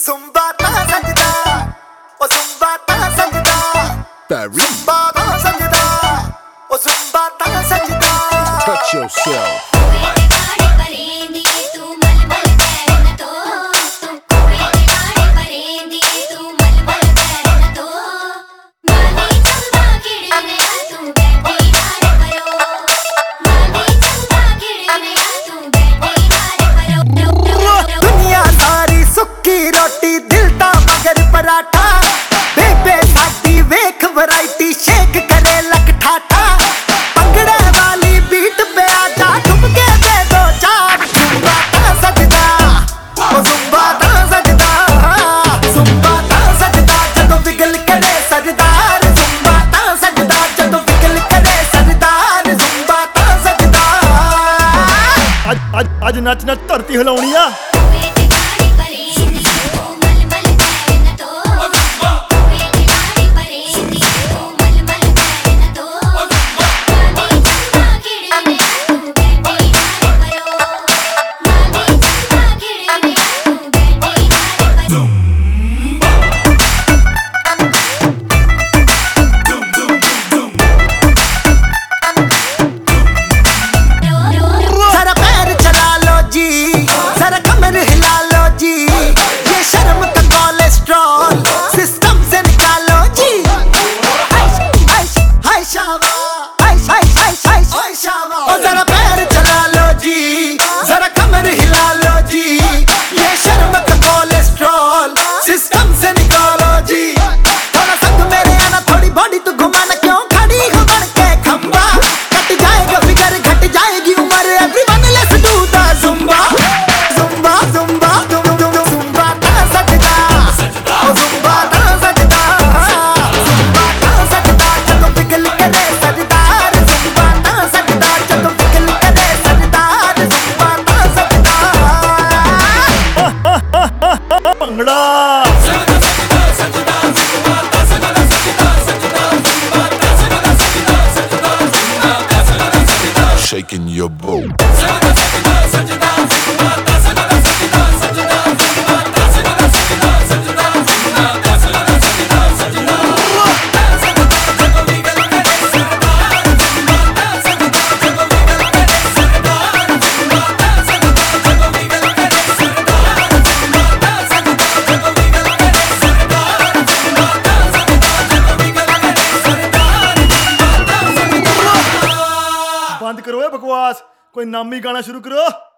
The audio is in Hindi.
Zumba ta sajda, oh Zumba ta sajda, Zumba ta sajda, oh Zumba ta sajda. Touch yourself. दुनिया सारी सुक्की रोटी दिलता मगर पराठा बेबे साडी वेख वैरायटी शेक करे लक ठाठा पंगड़े वाली बीट पे आजा ठुमके दे दो चार जुम्बा ता सजदा ओ जुम्बा ता सजदा जुम्बा ता सजदा जदों विगल करे सरदार जुम्बा ता सजदा जदों विगल करे सरदार जुम्बा ता सजदा आज नच नच धरती हिलाउणी आ। जरा पैर चला लो जी, जरा कमर हिला लो जी, ये शर्म का कोलेस्ट्रॉल सिस्टम से निकालो जी। थोड़ा संग मेरे आना, थोड़ी बॉडी तू घुमाना, क्यों खड़ी हो बन के खंबा, कट जाएगा फिगर घट जाएगी उम्र, everyone let's do the Zumba Zumba Zumba Zumba ता सजदा, ओ जुम्बा ता सजदा, जुम्बा ता सजदा जदों पिघल करे सरदार, जुम्बा ता सजदा जदों पिघल करे सरदार, जुम्बा ता सजदा। Bhangra shaking your boat. बंद करो ये बकवास, कोई नामी गाना शुरू करो।